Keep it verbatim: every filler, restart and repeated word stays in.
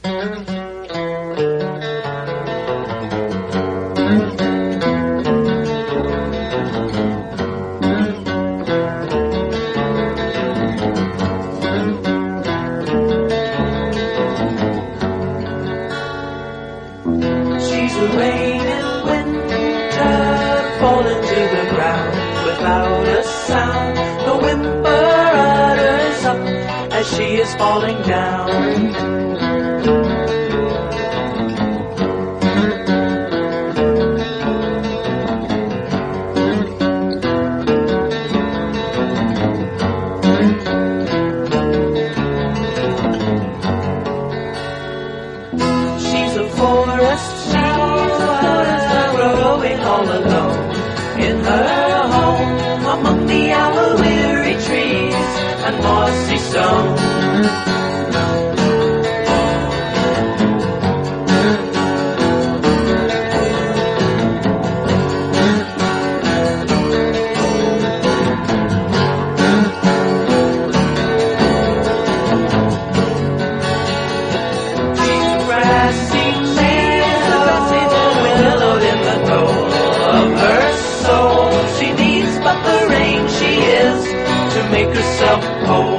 She's a rain and winter, falling to the ground without a sound. The whimper utters up as she is falling down. She's a forest, she's a forest growing all alone in her home among the aloe-weary trees and mossy stone. Make herself whole.